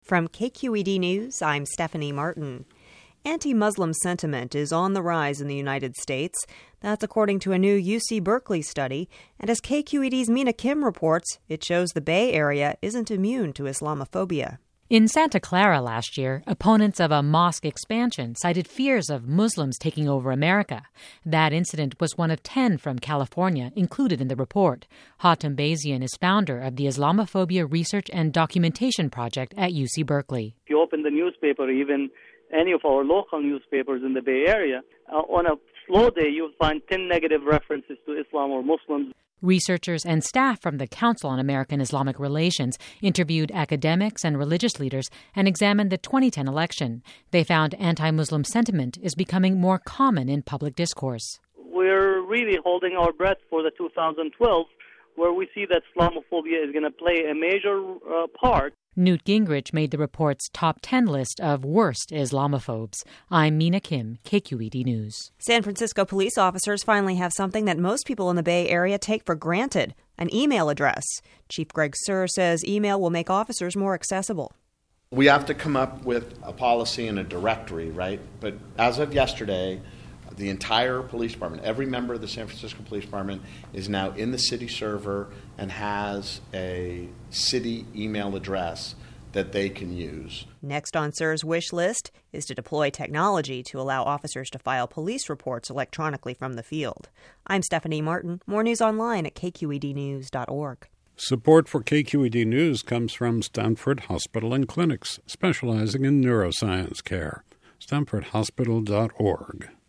From KQED News, I'm Stephanie Martin. Anti-Muslim sentiment is on the rise in the United States. That's according to a new UC Berkeley study. And as KQED's Mina Kim reports, it shows the Bay Area isn't immune to Islamophobia. In Santa Clara last year, opponents of a mosque expansion cited fears of Muslims taking over America. That incident was one of 10 from California included in the report. Hatem Bazian is founder of the Islamophobia Research and Documentation Project at UC Berkeley. If you open the newspaper, even any of our local newspapers in the Bay Area, on a slow day, you'll find 10 negative references to Islam or Muslims. Researchers and staff from the Council on American Islamic Relations interviewed academics and religious leaders and examined the 2010 election. They found anti-Muslim sentiment is becoming more common in public discourse. We're really holding our breath for the 2012, where we see that Islamophobia is going to play a major part. Newt Gingrich made the report's top 10 list of worst Islamophobes. I'm Mina Kim, KQED News. San Francisco police officers finally have something that most people in the Bay Area take for granted, an email address. Chief Greg Suhr says email will make officers more accessible. We have to come up with a policy and a directory, right? But as of yesterday, the entire police department, every member of the San Francisco Police Department is now in the city server and has a city email address that they can use. Next on Suhr's wish list is to deploy technology to allow officers to file police reports electronically from the field. I'm Stephanie Martin. More news online at kqednews.org. Support for KQED News comes from Stanford Hospital and Clinics, specializing in neuroscience care. StanfordHospital.org.